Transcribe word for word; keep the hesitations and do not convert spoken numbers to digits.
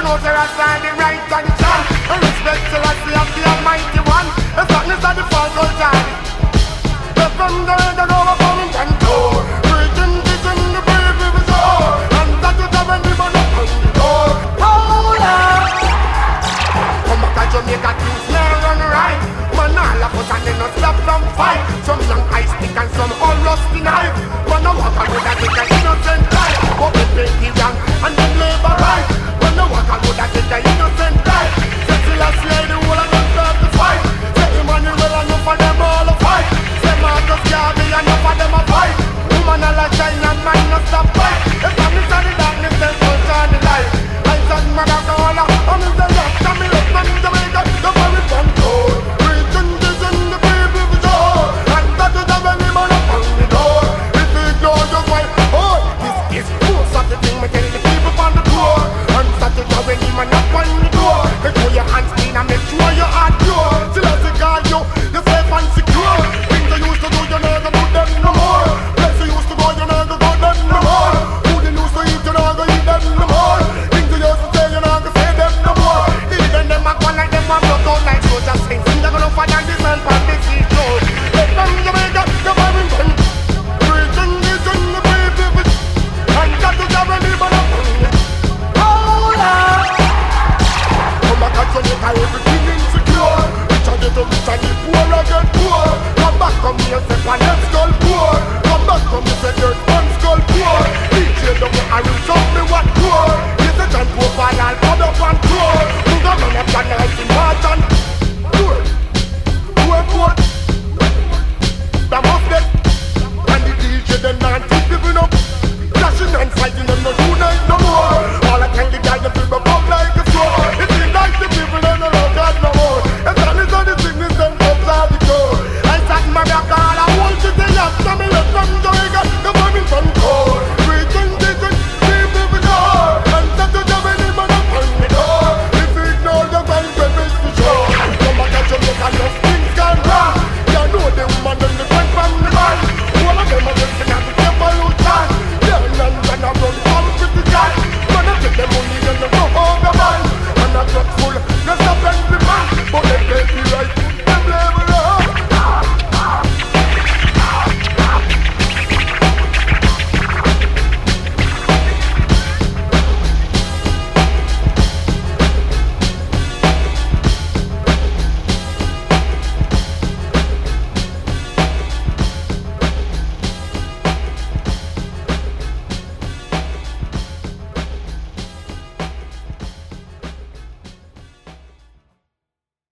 know there are sign the right and the strong. Respect to us, we have the Almighty One. The darkness of the fall goes down. The thunder and the overcoming control. Preaching, teaching the brave people soul. And that you have any man up on the door. Hold up. Come back to Jamaica, things may run right. Man all of us and they not stop from fight. Some young ice stick and some all rusty knife. Man a walk and would have take an innocent life. But we pay the wrong and then labor right. Man a walk and would have take an innocent life. Say till I slay the whole and don't start to fight. Say Emmanuel and enough of them all a fight. Say Marcus Garvey and enough of them a fight. Woman all a shine and man no stop fight. The darkness and the darkness then sunshine the light. Lights and mother caller. I'm in the left and me left man Jamaica. The very front door. Preaching, teaching the people for sure. And that you have any man up on the door. If you ignore just why, oh, this is most of the thing me tell the people on the floor. And that you have any man up on the door. Make sure your hands clean and make sure your heart